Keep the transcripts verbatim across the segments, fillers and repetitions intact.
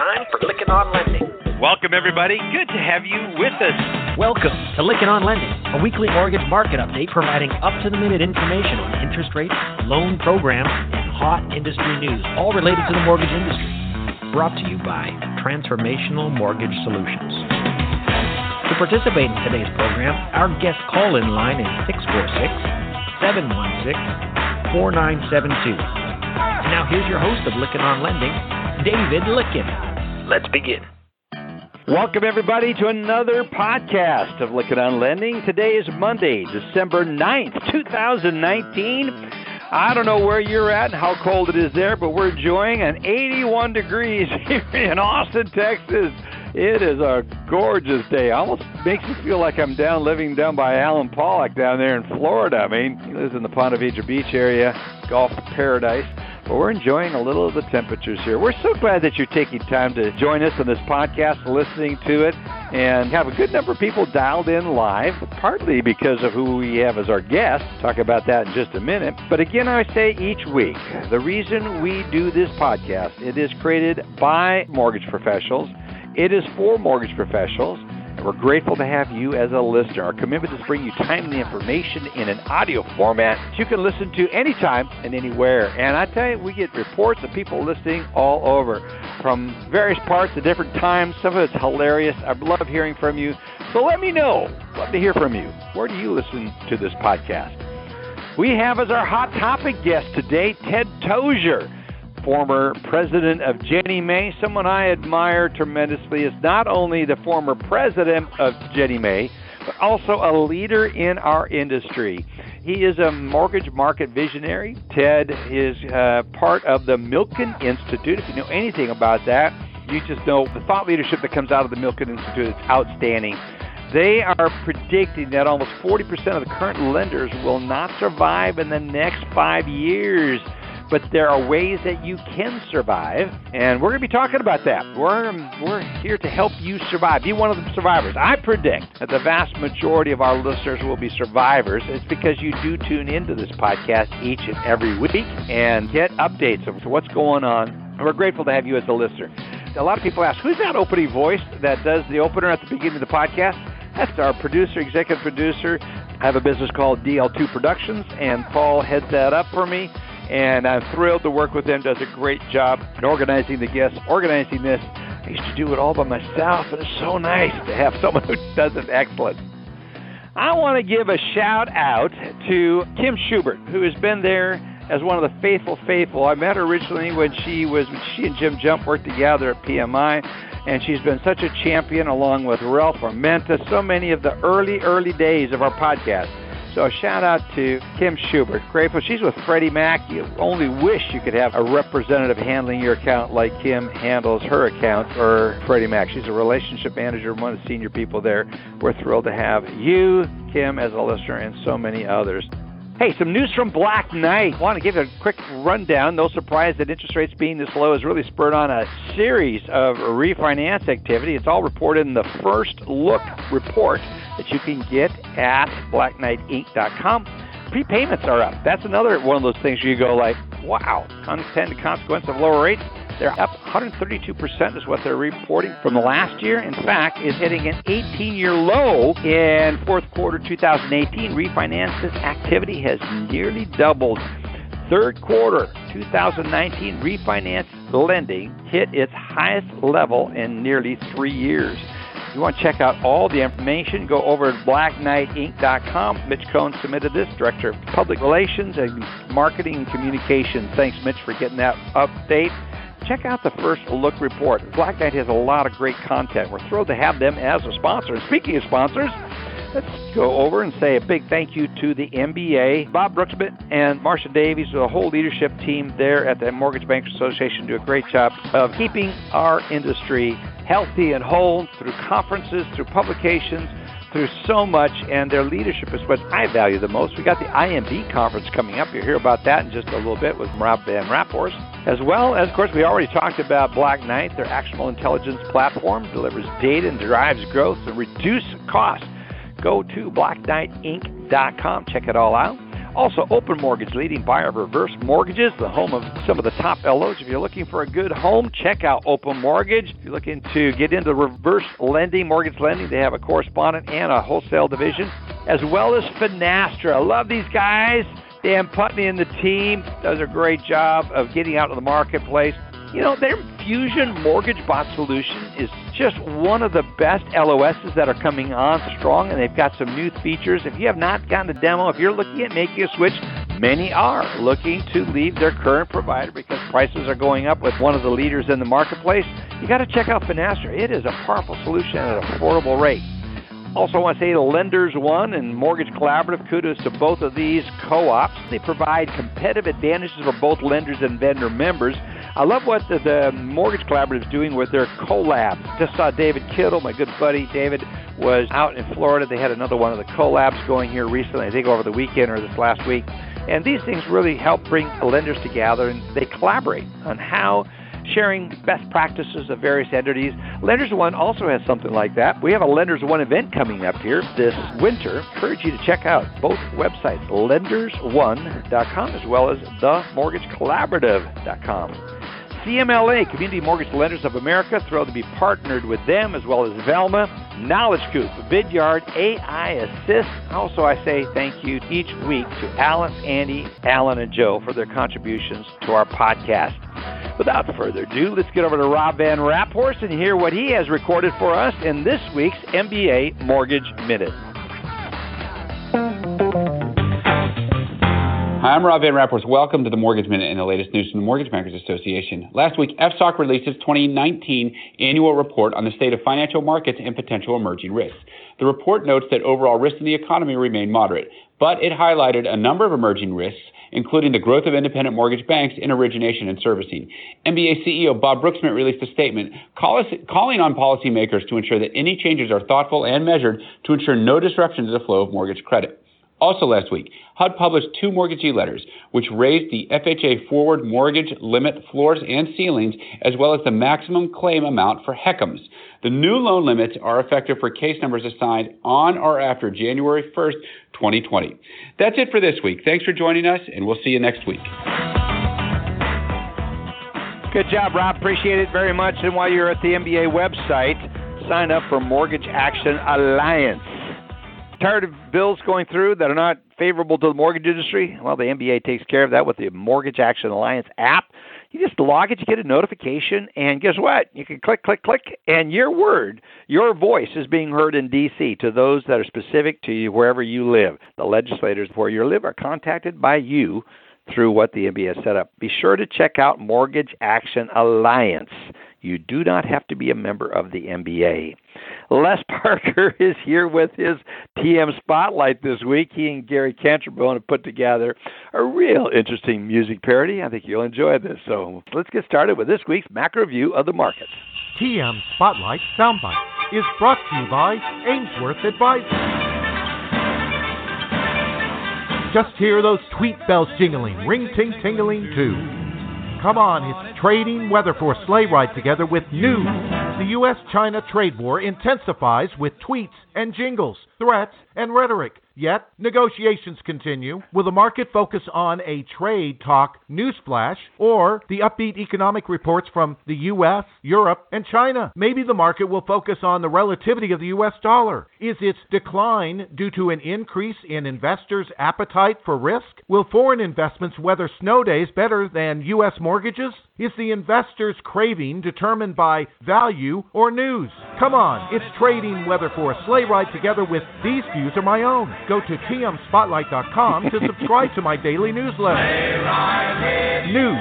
time for Lykken on Lending. Welcome, everybody. Good to have you with us. Welcome to Lykken on Lending, a weekly mortgage market update providing up-to-the-minute information on interest rates, loan programs, and hot industry news, all related to the mortgage industry. Brought to you by Transformational Mortgage Solutions. To participate in today's program, our guest call-in line is six four six, seven one six, four nine seven two. Now here's your host of Lykken on Lending, David Lykken. Let's begin. Welcome, everybody, to another podcast of Lykken on Lending. Today is Monday, December ninth, twenty nineteen. I don't know where you're at and how cold it is there, but we're enjoying an eighty-one degrees here in Austin, Texas. It is a gorgeous day. Almost makes me feel like I'm down living down by Alan Pollock down there in Florida. I mean, he lives in the Ponte Vedra Beach area, golf paradise. But we're enjoying a little of the temperatures here. We're so glad that you're taking time to join us on this podcast, listening to it, and have a good number of people dialed in live, partly because of who we have as our guest. Talk about that in just a minute. But again, I say each week, the reason we do this podcast, it is created by mortgage professionals. It is for mortgage professionals. And we're grateful to have you as a listener. Our commitment is to bring you timely information in an audio format that you can listen to anytime and anywhere. And I tell you, we get reports of people listening all over from various parts at different times. Some of it's hilarious. I love hearing from you. So let me know. Love to hear from you. Where do you listen to this podcast? We have as our hot topic guest today, Ted Tozier, former president of Ginnie Mae. Someone I admire tremendously is not only the former president of Ginnie Mae, but also a leader in our industry. He is a mortgage market visionary. Ted is uh, part of the Milken Institute. If you know anything about that, you just know the thought leadership that comes out of the Milken Institute is outstanding. They are predicting that almost forty percent of the current lenders will not survive in the next five years. But there are ways that you can survive, and we're going to be talking about that. We're, we're here to help you survive. Be one of the survivors. I predict that the vast majority of our listeners will be survivors. It's because you do tune into this podcast each and every week and get updates of what's going on. And we're grateful to have you as a listener. A lot of people ask, who's that opening voice that does the opener at the beginning of the podcast? That's our producer, executive producer. I have a business called D L two Productions, and Paul heads that up for me. And I'm thrilled to work with him. Does a great job in organizing the guests, organizing this. I used to do it all by myself, and it's so nice to have someone who does it excellent. I want to give a shout out to Kim Schubert, who has been there as one of the faithful faithful. I met her originally when she was when she and Jim Jump worked together at P M I, and she's been such a champion along with Ralph Armenta, so many of the early, early days of our podcast. So a shout out to Kim Schubert. Grateful. She's with Freddie Mac. You only wish you could have a representative handling your account like Kim handles her account for Freddie Mac. She's a relationship manager, one of the senior people there. We're thrilled to have you, Kim, as a listener, and so many others. Hey, some news from Black Knight. I want to give a quick rundown. No surprise that interest rates being this low has really spurred on a series of refinance activity. It's all reported in the First Look report that you can get at black knight inc dot com. Prepayments are up. That's another one of those things where you go like, wow, unintended consequence of lower rates. They're up one hundred thirty-two percent is what they're reporting from the last year. In fact, is hitting an eighteen-year low in fourth quarter two thousand eighteen. Refinances activity has nearly doubled. Third quarter two thousand nineteen refinance lending hit its highest level in nearly three years. If you want to check out all the information, go over to black knight inc dot com. Mitch Cohn submitted this, Director of Public Relations and Marketing and Communications. Thanks, Mitch, for getting that update. Check out the First Look report. Black Knight has a lot of great content. We're thrilled to have them as a sponsor. And speaking of sponsors, let's go over and say a big thank you to the M B A. Bob Brooksmith and Marcia Davies, the whole leadership team there at the Mortgage Bankers Association, do a great job of keeping our industry healthy and whole through conferences, through publications, through so much, and their leadership is what I value the most. We got the I M B conference coming up. You'll hear about that in just a little bit with Rob Van Rapport. As well as, of course, we already talked about Black Knight. Their actionable intelligence platform delivers data and drives growth and reduce costs. Go to black knight inc dot com. Check it all out. Also, Open Mortgage, leading buyer of reverse mortgages, the home of some of the top L Os. If you're looking for a good home, check out Open Mortgage. If you're looking to get into reverse lending, mortgage lending, they have a correspondent and a wholesale division, as well as Finastra. I love these guys. Dan Putney and the team does a great job of getting out to the marketplace. You know, their Fusion Mortgage Bot solution is just one of the best L O Ss that are coming on strong, and they've got some new features. If you have not gotten a demo, if you're looking at making a switch, many are looking to leave their current provider because prices are going up with one of the leaders in the marketplace. You got to check out Finastra. It is a powerful solution at an affordable rate. Also, I want to say to Lenders One and Mortgage Collaborative, kudos to both of these co-ops. They provide competitive advantages for both lenders and vendor members. I love what the, the Mortgage Collaborative is doing with their collabs. Just saw David Kittle, my good buddy David, was out in Florida. They had another one of the collabs going here recently, I think over the weekend or this last week. And these things really help bring lenders together, and they collaborate on how sharing best practices of various entities. Lenders One also has something like that. We have a Lenders One event coming up here this winter. I encourage you to check out both websites, lenders one dot com as well as the mortgage collaborative dot com. C M L A, Community Mortgage Lenders of America, thrilled to be partnered with them, as well as Velma, Knowledge Coop, Vidyard, A I Assist. Also, I say thank you each week to Alice, Andy, Alan, and Joe for their contributions to our podcast. Without further ado, let's get over to Rob Van Raphorst and hear what he has recorded for us in this week's M B A Mortgage Minute. Hi, I'm Rob Van Raphorst. Welcome to the Mortgage Minute and the latest news from the Mortgage Bankers Association. Last week, F S O C released its twenty nineteen annual report on the state of financial markets and potential emerging risks. The report notes that overall risks in the economy remain moderate, but it highlighted a number of emerging risks, including the growth of independent mortgage banks in origination and servicing. M B A C E O Bob Brooksmith released a statement call us, calling on policymakers to ensure that any changes are thoughtful and measured to ensure no disruption to the flow of mortgage credit. Also last week, H U D published two mortgagee letters, which raised the F H A forward mortgage limit floors and ceilings, as well as the maximum claim amount for H E C Ms. The new loan limits are effective for case numbers assigned on or after January first, twenty twenty. That's it for this week. Thanks for joining us, and we'll see you next week. Good job, Rob. Appreciate it very much. And while you're at the M B A website, sign up for Mortgage Action Alliance. Tired of bills going through that are not favorable to the mortgage industry? Well, the M B A takes care of that with the Mortgage Action Alliance app. You just log it, you get a notification, and guess what? You can click, click, click, and your word, your voice is being heard in D C to those that are specific to you wherever you live. The legislators where you live are contacted by you through what the M B A has set up. Be sure to check out Mortgage Action Alliance. You do not have to be a member of the M B A. Les Parker is here with his T M Spotlight this week. He and Gary Cantrabone have put together a real interesting music parody. I think you'll enjoy this. So let's get started with this week's macro view of the markets. T M Spotlight Soundbite is brought to you by Ainsworth Advisors. Just hear those tweet bells jingling, ring-ting-tingling too. Come on, it's trading weather for a sleigh ride together with news. The U S China trade war intensifies with tweets and jingles, threats and rhetoric. Yet, negotiations continue. Will the market focus on a trade talk newsflash or the upbeat economic reports from the U S, Europe, and China? Maybe the market will focus on the relativity of the U S dollar. Is its decline due to an increase in investors' appetite for risk? Will foreign investments weather snow days better than U S mortgages? Is the investors' craving determined by value or news? Come on, it's trading weather for a sleigh ride together with these views are my own. Go to T M spotlight dot com to subscribe to my daily newsletter. News.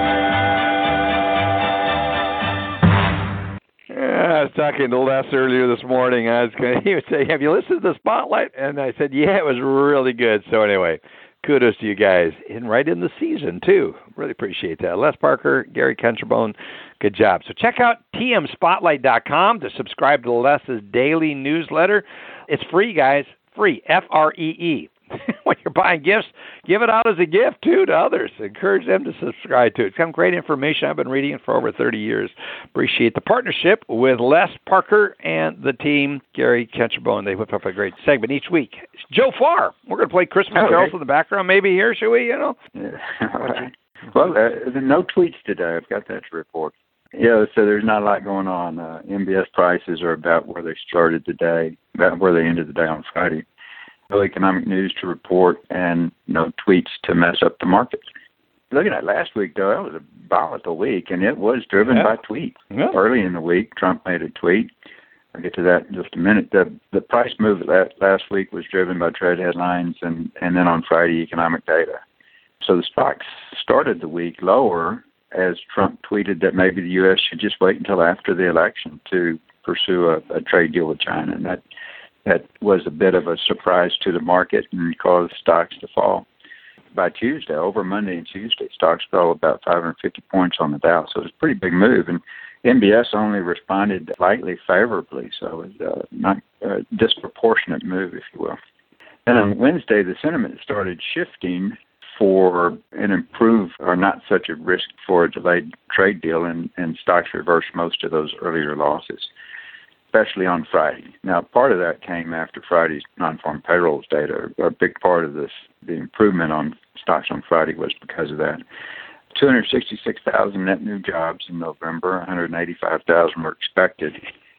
Yeah, I was talking to Les earlier this morning. I was going to, he would say, have you listened to the Spotlight? And I said, yeah, it was really good. So anyway, kudos to you guys. And right in the season, too. Really appreciate that. Les Parker, Gary Cantrabone, good job. So check out T M spotlight dot com to subscribe to Les's daily newsletter. It's free, guys. Free, F R E E. when you're buying gifts, give it out as a gift, too, to others. Encourage them to subscribe to it. It's some great information. I've been reading it for over thirty years. Appreciate the partnership with Les Parker and the team, Gary Ketcherbone. They whip up a great segment each week. Joe Farr. We're going to play Christmas okay. carols in the background maybe here, should we? You know. Yeah. All right. Well, uh, no tweets today. I've got that to report. Yeah, so there's not a lot going on. Uh, M B S prices are about where they started today, about where they ended the day on Friday. No economic news to report and no tweets to mess up the markets. Looking at last week, though, that was a volatile week, and it was driven yeah. by tweets. Yeah. Early in the week, Trump made a tweet. I'll get to that in just a minute. The the price move last week was driven by trade headlines and, and then on Friday, economic data. So the stocks started the week lower as Trump tweeted that maybe the U S should just wait until after the election to pursue a, a trade deal with China. And that that was a bit of a surprise to the market and caused stocks to fall. By Tuesday, over Monday and Tuesday, stocks fell about five hundred fifty points on the Dow. So it was a pretty big move. And M B S only responded slightly favorably, so it was uh, not a disproportionate move, if you will. And on Wednesday, the sentiment started shifting for an improved or not such a risk for a delayed trade deal, and, and stocks reversed most of those earlier losses, especially on Friday. Now, part of that came after Friday's non-farm payrolls data. A big part of this, the improvement on stocks on Friday was because of that. two hundred sixty-six thousand net new jobs in November, one hundred eighty-five thousand were expected,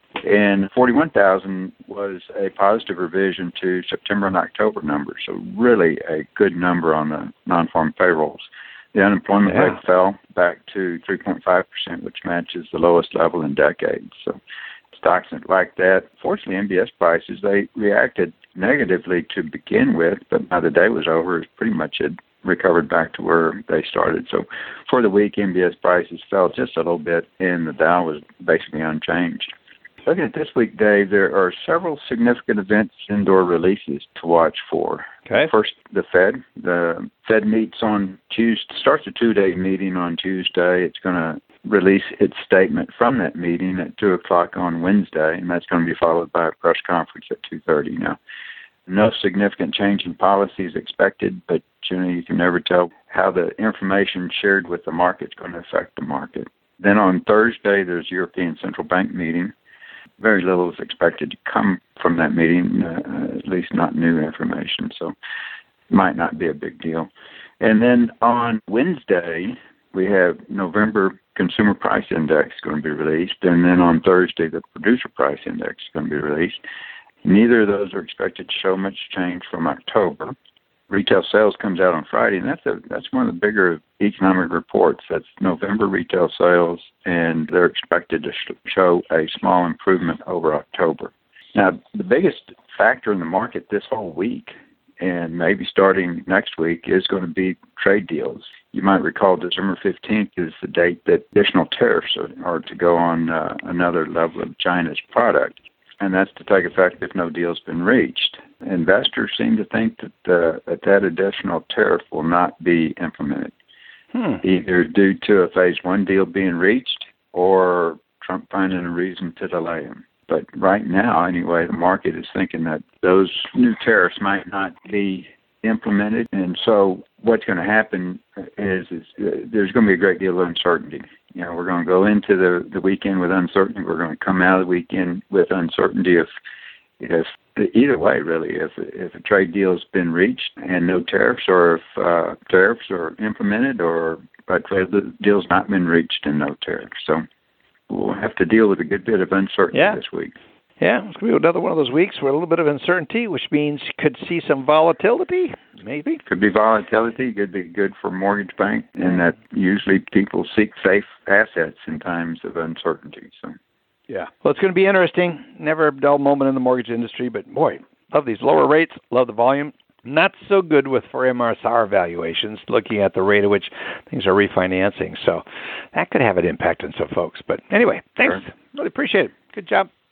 and forty-one thousand was a positive revision to September and October numbers, so really a good number on the non-farm payrolls. The unemployment yeah. rate fell back to three point five percent, which matches the lowest level in decades. So stocks like that, fortunately, M B S prices, they reacted negatively to begin with, but by the day was over, it pretty much had recovered back to where they started. So for the week, M B S prices fell just a little bit, and the Dow was basically unchanged. Looking at this week, Dave, there are several significant events, indoor releases to watch for. Okay. First, the Fed. The Fed meets on Tuesday, starts a two-day meeting on Tuesday. It's going to release its statement from that meeting at two o'clock on Wednesday, and that's going to be followed by a press conference at two thirty. Now, no significant change in policy is expected, but you know, you can never tell how the information shared with the market is going to affect the market. Then on Thursday, there's European Central Bank meeting. Very little is expected to come from that meeting, uh, at least not new information, so it might not be a big deal. And then on Wednesday, we have November Consumer Price Index going to be released, and then on Thursday, the Producer Price Index is going to be released. Neither of those are expected to show much change from October. Retail sales comes out on Friday, and that's a that's one of the bigger economic reports. That's November retail sales, and they're expected to sh- show a small improvement over October. Now, the biggest factor in the market this whole week, and maybe starting next week, is going to be trade deals. You might recall December fifteenth is the date that additional tariffs are, are to go on uh, another level of China's product, and that's to take effect if no deal's been reached. Investors seem to think that uh, that, that additional tariff will not be implemented, hmm. either due to a phase one deal being reached or Trump finding a reason to delay them. But right now, anyway, the market is thinking that those new tariffs might not be implemented. And so what's going to happen is, is uh, there's going to be a great deal of uncertainty. You know, we're going to go into the, the weekend with uncertainty. We're going to come out of the weekend with uncertainty if, if either way, really, if if a trade deal has been reached and no tariffs, or if uh, tariffs are implemented, or a trade deal's not been reached and no tariffs. So we'll have to deal with a good bit of uncertainty yeah. this week. Yeah, it's going to be another one of those weeks with a little bit of uncertainty, which means could see some volatility, maybe. Could be volatility. Could be good for mortgage bank, and that usually people seek safe assets in times of uncertainty. So. Yeah. Well, it's going to be interesting. Never a dull moment in the mortgage industry, but boy, love these lower rates, love the volume. Not so good with for M S R valuations, looking at the rate at which things are refinancing. So that could have an impact on some folks. But anyway, thanks. Sure. Really appreciate it. Good job.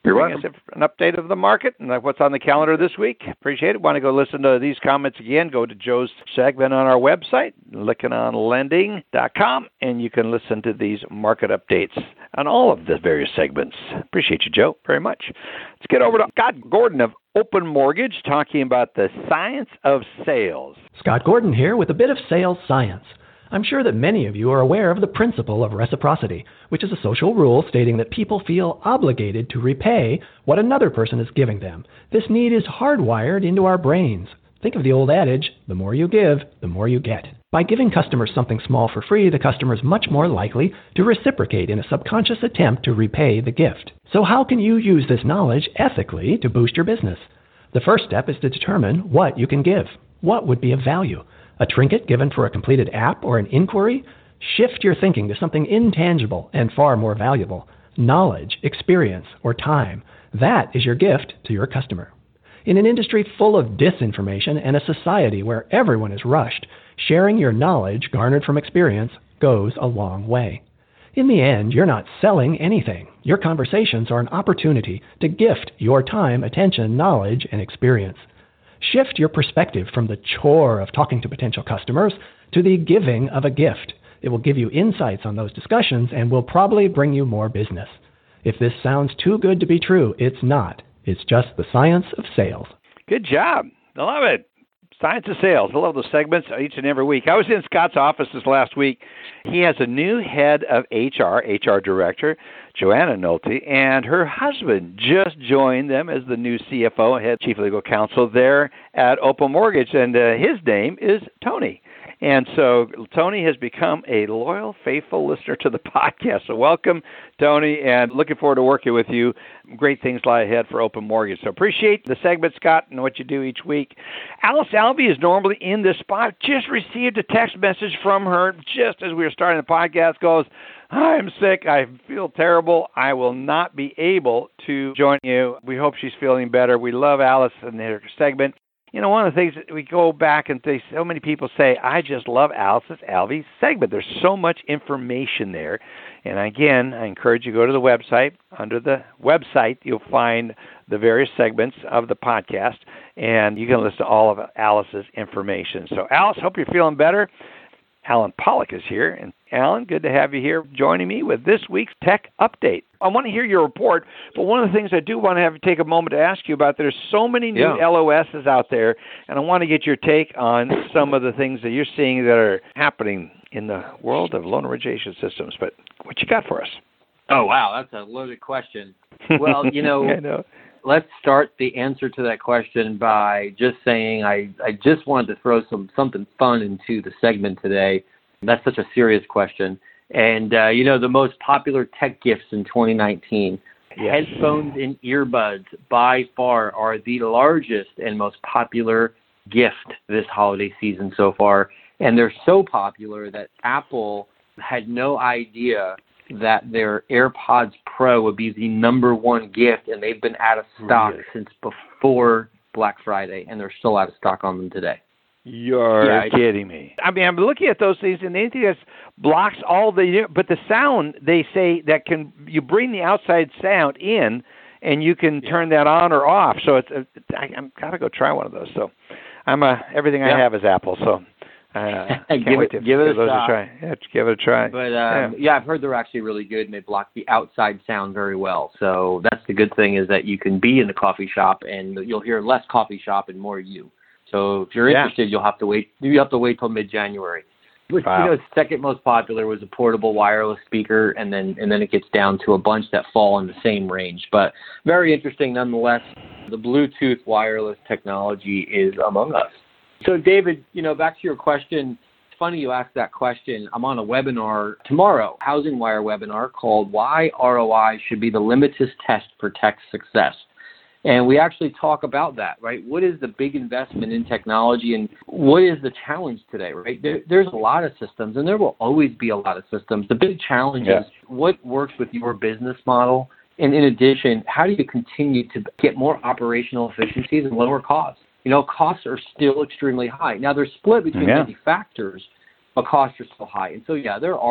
You're Bring welcome. us an update of the market and what's on the calendar this week. Appreciate it. Want to go listen to these comments again, go to Joe's segment on our website, lykken on lending dot com, and you can listen to these market updates on all of the various segments. Appreciate you, Joe, very much. Let's get over to Scott Gordon of Open Mortgage talking about the science of sales. Scott Gordon here with a bit of sales science. I'm sure that many of you are aware of the principle of reciprocity, which is a social rule stating that people feel obligated to repay what another person is giving them. This need is hardwired into our brains. Think of the old adage, the more you give, the more you get. By giving customers something small for free, the customer is much more likely to reciprocate in a subconscious attempt to repay the gift. So how can you use this knowledge ethically to boost your business? The first step is to determine what you can give. What would be of value? A trinket given for a completed app or an inquiry? Shift your thinking to something intangible and far more valuable. Knowledge, experience, or time. That is your gift to your customer. In an industry full of disinformation and a society where everyone is rushed, sharing your knowledge garnered from experience goes a long way. In the end, you're not selling anything. Your conversations are an opportunity to gift your time, attention, knowledge, and experience. Shift your perspective from the chore of talking to potential customers to the giving of a gift. It will give you insights on those discussions and will probably bring you more business. If this sounds too good to be true, it's not. It's just the science of sales. Good job. I love it. Science of Sales. I love those segments each and every week. I was in Scott's office this last week. He has a new head of H R, H R director, Joanna Nolte, and her husband just joined them as the new C F O, head chief legal counsel there at Open Mortgage, and uh, his name is Tony. And so Tony has become a loyal, faithful listener to the podcast. So welcome, Tony, and looking forward to working with you. Great things lie ahead for Open Mortgage. So appreciate the segment, Scott, and what you do each week. Alice Alvey is normally in this spot. Just received a text message from her just as we were starting the podcast. Goes, I'm sick. I feel terrible. I will not be able to join you. We hope she's feeling better. We love Alice and her segment. You know, one of the things that we go back and they, so many people say, I just love Alice's Alvey segment. There's so much information there. And again, I encourage you to go to the website. Under the website, you'll find the various segments of the podcast, and you can listen to all of Alice's information. So, Alice, hope you're feeling better. Alan Pollock is here. And Alan, good to have you here joining me with this week's Tech Update. I want to hear your report, but one of the things I do want to have take a moment to ask you about, there's so many new yeah. L O Ss out there, and I want to get your take on some of the things that you're seeing that are happening in the world of loan origination systems. But what you got for us? Oh, wow, that's a loaded question. Well, you know, I know. Let's start the answer to that question by just saying I, I just wanted to throw some something fun into the segment today. That's such a serious question. And, uh, you know, the most popular tech gifts in twenty nineteen, yes. Headphones and earbuds by far are the largest and most popular gift this holiday season so far. And they're so popular that Apple had no idea that their AirPods Pro would be the number one gift, and they've been out of stock really? since before Black Friday, and they're still out of stock on them today. You're yeah, kidding me. I mean, I'm looking at those things, and anything that blocks all the, but the sound, they say that can, you bring the outside sound in, and you can yeah. turn that on or off. So it's, I, I'm got to go try one of those. So I'm a, everything yeah. I have is Apple. So uh, can't give wait it, to give it a those try. a try. Yeah, give it a try. But um, yeah. yeah, I've heard they're actually really good, and they block the outside sound very well. So that's the good thing, is that you can be in the coffee shop, and you'll hear less coffee shop and more you. So if you're yeah. interested, you'll have to wait. You have to wait till mid-January. Which, wow. you know, second most popular was a portable wireless speaker, and then and then it gets down to a bunch that fall in the same range. But very interesting nonetheless. The Bluetooth wireless technology is among us. So, David, you know, back to your question. It's funny you asked that question. I'm on a webinar tomorrow, Housing Wire webinar, called Why R O I Should Be the Litmus Test for Tech Success. And we actually talk about that, right? What is the big investment in technology, and what is the challenge today, right? There, there's a lot of systems, and there will always be a lot of systems. The big challenge yeah. is what works with your business model, and in addition, how do you continue to get more operational efficiencies and lower costs? You know, costs are still extremely high. Now, they're split between yeah. many factors, but costs are still high. And so, yeah, there are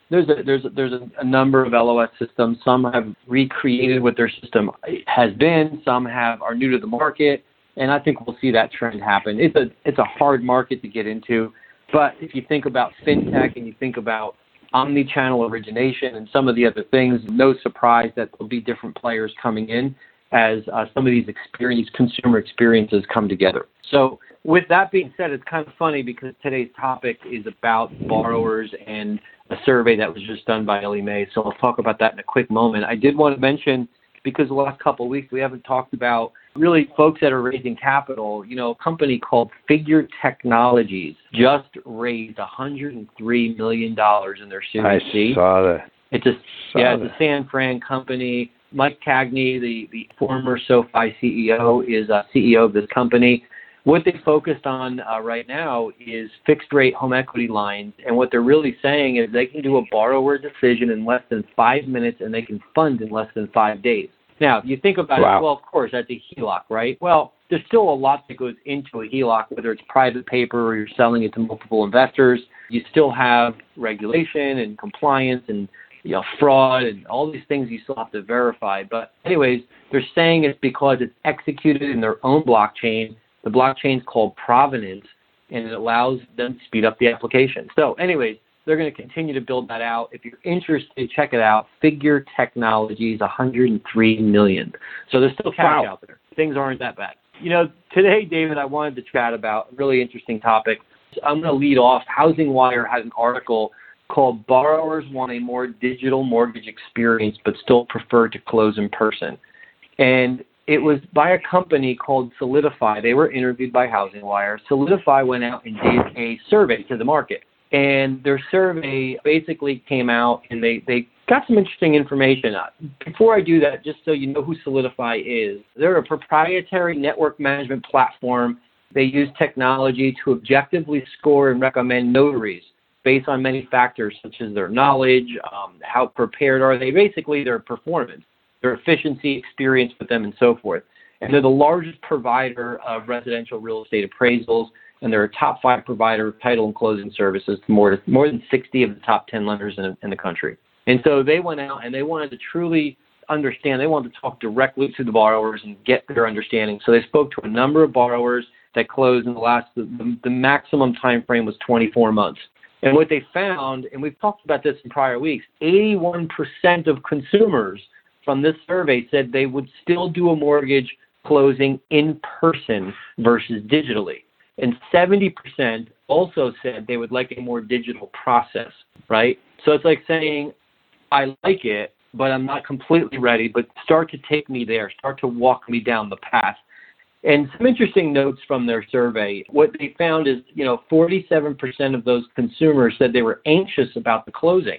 there's a, there's a, there's a, a number of L O S systems. Some have recreated what their system has been. Some have are new to the market, and I think we'll see that trend happen. It's a it's a hard market to get into, but if you think about fintech and you think about omni-channel origination and some of the other things, no surprise that there'll be different players coming in as uh, some of these experience, consumer experiences come together. So with that being said, it's kind of funny because today's topic is about borrowers and a survey that was just done by Ellie Mae. So I'll talk about that in a quick moment. I did want to mention, because the last couple of weeks we haven't talked about really folks that are raising capital. You know, a company called Figure Technologies just raised one hundred three million dollars in their Series C. I saw that. It's a, saw yeah, that. it's a San Fran company. Mike Cagney, the, the former SoFi C E O, is a C E O of this company. What they focused on uh, right now is fixed-rate home equity lines, and what they're really saying is they can do a borrower decision in less than five minutes, and they can fund in less than five days. Now, if you think about wow. it, well, of course, that's a H E L O C, right? Well, there's still a lot that goes into a H E L O C, whether it's private paper or you're selling it to multiple investors. You still have regulation and compliance and you know, fraud and all these things you still have to verify. But anyways, they're saying it's because it's executed in their own blockchain. The blockchain is called Provenance, and it allows them to speed up the application. So anyways, they're going to continue to build that out. If you're interested, check it out. Figure Technologies, one hundred three million dollars. So there's still cash wow. out there. Things aren't that bad. You know, today, David, I wanted to chat about a really interesting topic. I'm going to lead off. Housing Wire has an article called Borrowers Want a More Digital Mortgage Experience But Still Prefer to Close in Person. And it was by a company called Solidify. They were interviewed by Housing Wire. Solidify went out and did a survey to the market. And their survey basically came out, and they, they got some interesting information. Before I do that, just so you know who Solidify is, they're a proprietary network management platform. They use technology to objectively score and recommend notaries based on many factors, such as their knowledge, um, how prepared are they, basically their performance, their efficiency, experience with them, and so forth. And they're the largest provider of residential real estate appraisals, and they're a top five provider of title and closing services to more, more than sixty of the top ten lenders in, in the country. And so they went out and they wanted to truly understand, they wanted to talk directly to the borrowers and get their understanding. So they spoke to a number of borrowers that closed in the last, the, the maximum time frame was twenty-four months. And what they found, and we've talked about this in prior weeks, eighty-one percent of consumers from this survey said they would still do a mortgage closing in person versus digitally. And seventy percent also said they would like a more digital process, right? So it's like saying, I like it, but I'm not completely ready, but start to take me there, start to walk me down the path. And some interesting notes from their survey. What they found is, you know, forty-seven percent of those consumers said they were anxious about the closing,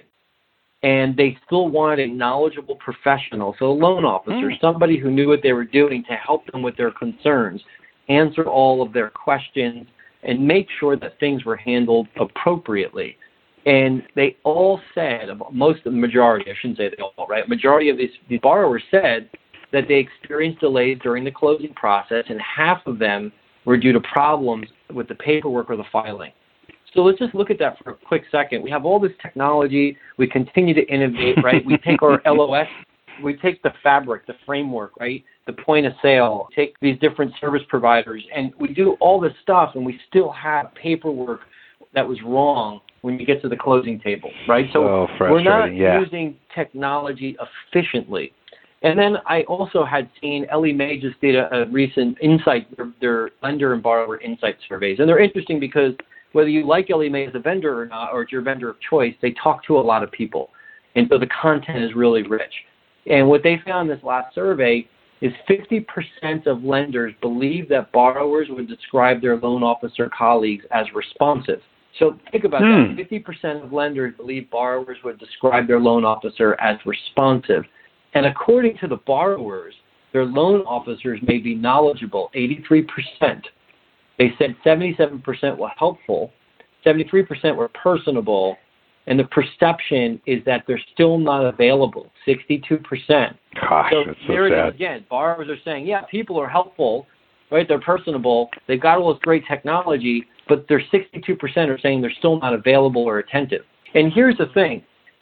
and they still wanted a knowledgeable professional, so a loan officer, mm. somebody who knew what they were doing to help them with their concerns, answer all of their questions, and make sure that things were handled appropriately. And they all said, most of the majority, I shouldn't say they all, right? Majority of these, these borrowers said that they experienced delays during the closing process, and half of them were due to problems with the paperwork or the filing. So let's just look at that for a quick second. We have all this technology. We continue to innovate, right? We take our L O S, we take the fabric, the framework, right? The point of sale, take these different service providers, and we do all this stuff, and we still have paperwork that was wrong when you get to the closing table, right? So oh, we're not yeah. using technology efficiently. And then I also had seen Ellie Mae just did a, a recent insight, their, their lender and borrower insight surveys. And they're interesting because whether you like Ellie Mae as a vendor or not, or it's your vendor of choice, they talk to a lot of people. And so the content is really rich. And what they found in this last survey is fifty percent of lenders believe that borrowers would describe their loan officer colleagues as responsive. So think about hmm. that. fifty percent of lenders believe borrowers would describe their loan officer as responsive. And according to the borrowers, their loan officers may be knowledgeable, eighty-three percent. They said seventy-seven percent were helpful, seventy-three percent were personable, and the perception is that they're still not available, sixty-two percent. Gosh, so that's so there it sad. is again. Borrowers are saying, yeah, people are helpful, right? They're personable. They've got all this great technology, but they're sixty-two percent are saying they're still not available or attentive. And here's the thing.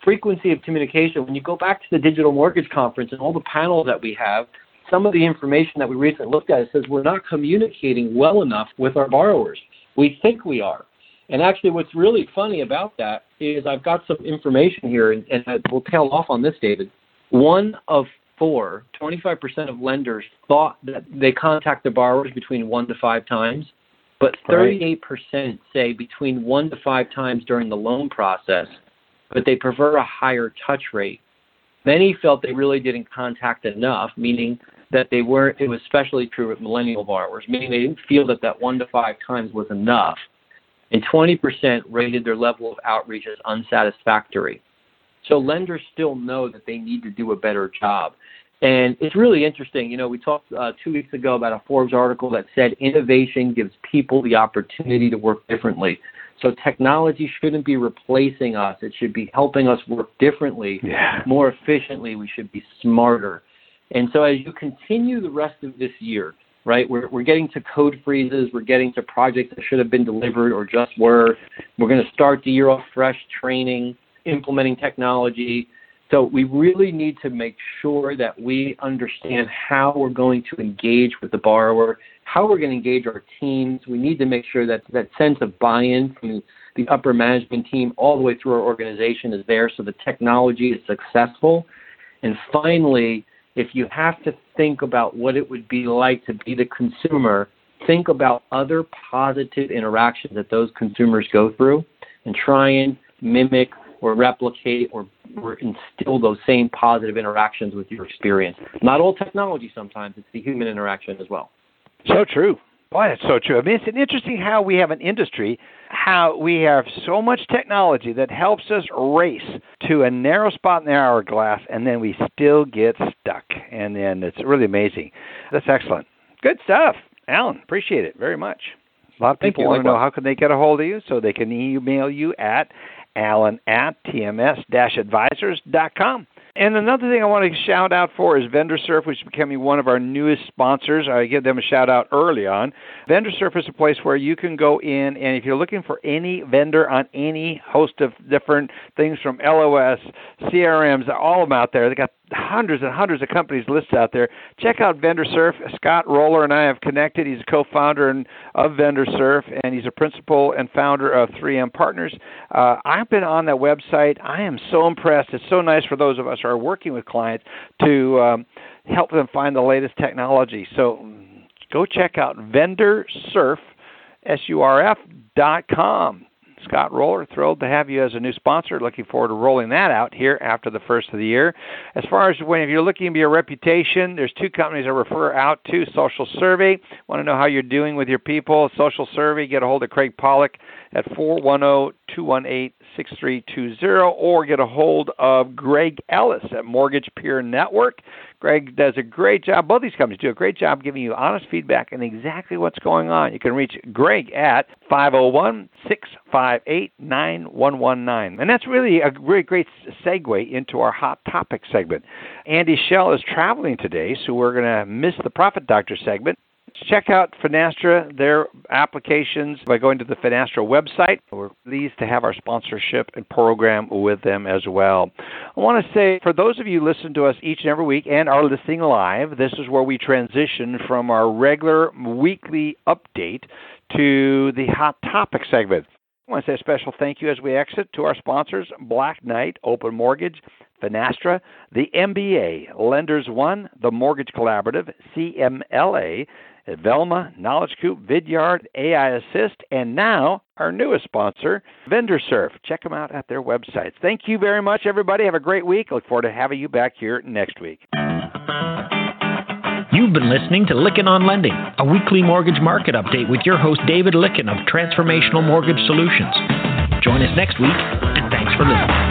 frequency of communication. When you go back to the Digital Mortgage Conference and all the panels that we have, some of the information that we recently looked at, it says we're not communicating well enough with our borrowers. We think we are. And actually what's really funny about that is I've got some information here, and, and we'll tail off on this, David. One of four, twenty-five percent of lenders thought that they contact their borrowers between one to five times, but thirty-eight percent say between one to five times during the loan process, but they prefer a higher touch rate. Many felt they really didn't contact enough, meaning that they weren't, it was especially true with millennial borrowers, meaning they didn't feel that that one to five times was enough. And twenty percent rated their level of outreach as unsatisfactory. So lenders still know that they need to do a better job. And it's really interesting. You know, we talked uh, two weeks ago about a Forbes article that said innovation gives people the opportunity to work differently. So technology shouldn't be replacing us. It should be helping us work differently, yeah. more efficiently. We should be smarter. And so as you continue the rest of this year, right, we're, we're getting to code freezes. We're getting to projects that should have been delivered or just were. We're going to start the year off fresh, training, implementing technology. So we really need to make sure that we understand how we're going to engage with the borrower, how we're going to engage our teams. We need to make sure that that sense of buy-in from the upper management team all the way through our organization is there so the technology is successful. And finally, if you have to think about what it would be like to be the consumer, think about other positive interactions that those consumers go through and try and mimic or replicate or, or instill those same positive interactions with your experience. Not all technology sometimes, it's the human interaction as well. So true. Boy, that's so true. I mean, it's interesting how we have an industry, how we have so much technology that helps us race to a narrow spot in the hourglass, and then we still get stuck. And then it's really amazing. That's excellent. Good stuff. Alan, appreciate it very much. A lot of people want to know how can they get a hold of you, so they can email you at alan at t m s dash advisors dot com. And another thing I want to shout out for is VendorSurf, which is becoming one of our newest sponsors. I give them a shout out early on. VendorSurf is a place where you can go in, and if you're looking for any vendor on any host of different things from L O S, C R Ms, all of them out there. They got hundreds and hundreds of companies listed out there. Check out VendorSurf. Scott Roller and I have connected. He's a co-founder of VendorSurf, and he's a principal and founder of three M Partners. Uh, I've been on that website. I am so impressed. It's so nice for those of us who are working with clients to um, help them find the latest technology. So go check out VendorSurf, S U R F dot com. Scott Roller, thrilled to have you as a new sponsor. Looking forward to rolling that out here after the first of the year. As far as when if you're looking for your reputation, there's two companies I refer out to. Social Survey. Want to know how you're doing with your people? Social Survey. Get a hold of Craig Pollock at four one zero, two one eight, six three two zero or get a hold of Greg Ellis at Mortgage Peer Network. Greg does a great job. Both these companies do a great job giving you honest feedback and exactly what's going on. You can reach Greg at five oh one, six five eight, nine one one nine. And that's really a really great segue into our Hot Topic segment. Andy Schell is traveling today, so we're going to miss the Profit Doctor segment. Check out Finastra, their applications, by going to the Finastra website. We're pleased to have our sponsorship and program with them as well. I want to say, for those of you who listen to us each and every week and are listening live, this is where we transition from our regular weekly update to the Hot Topic segment. I want to say a special thank you as we exit to our sponsors, Black Knight, Open Mortgage, Finastra, the M B A, Lenders One, the Mortgage Collaborative, C M L A, Velma, Knowledge Coop, Vidyard, A I Assist, and now our newest sponsor, VendorSurf. Check them out at their websites. Thank you very much, everybody. Have a great week. Look forward to having you back here next week. You've been listening to Lykken on Lending, a weekly mortgage market update with your host, David Lykken of Transformational Mortgage Solutions. Join us next week, and thanks for listening.